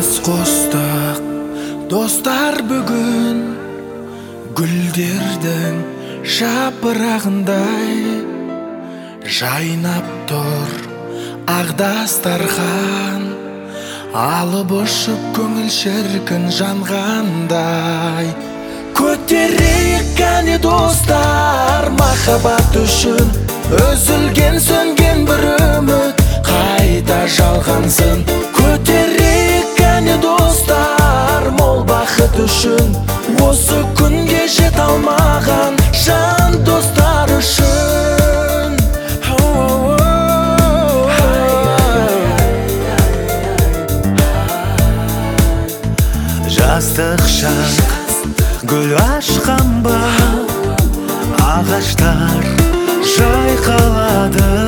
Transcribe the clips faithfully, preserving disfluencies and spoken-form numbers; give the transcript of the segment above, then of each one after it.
бас қостық достар бүгін гүлдердің жапырағындай жайнап тұр ақ дастархан, алып ұшып көңіл шіркін жанғандай. Көтерейік кәне достар, махаббат үшін үзілген сөнген бір үміт қайта жалғансын. Көтерейік кәне достар, мол бақыт үшін осы күнге жете алмаған жан достар үшін. Жастық шақ гүл ашқан ба, ағаштар жайқалады,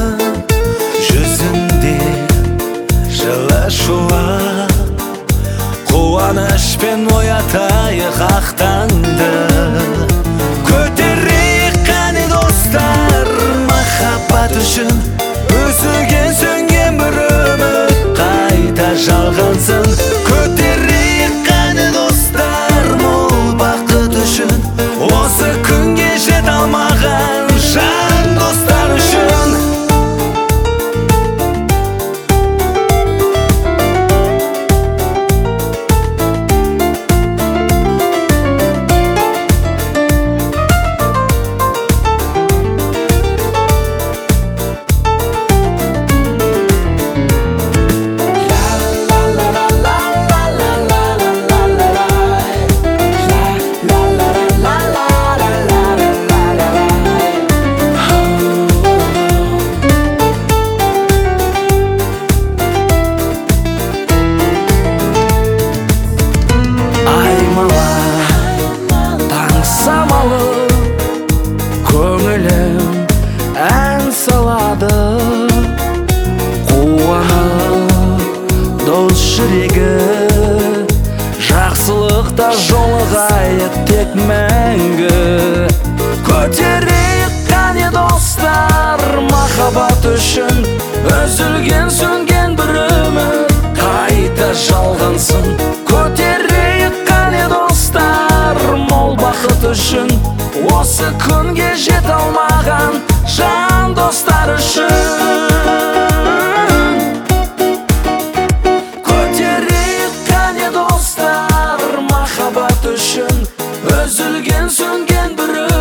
жүзінде жылы шуақ, қуанышпен оятайық ақ таңды. Көтерейік қане достар, махаббат үшін үзілген сөнген бір үміт қайта жалғансын. Көтерейік қане достар, мол бақыт үшін осы күнге жете алмаған жан достар үшін. Көңілім ән салады, қуанып дос жүрегі, жақсылықта жолығайық тек мәңгі. Көтерейік қане достар, махаббат үшін үзілген сөнген бір үміт қайта жалғансын. Көтерейік қане достар, мол бақыт үшін осы күнге жете алмаған жан достар үшін. Көтерейік қане достар, махаббат үшін үзілген сөнген бір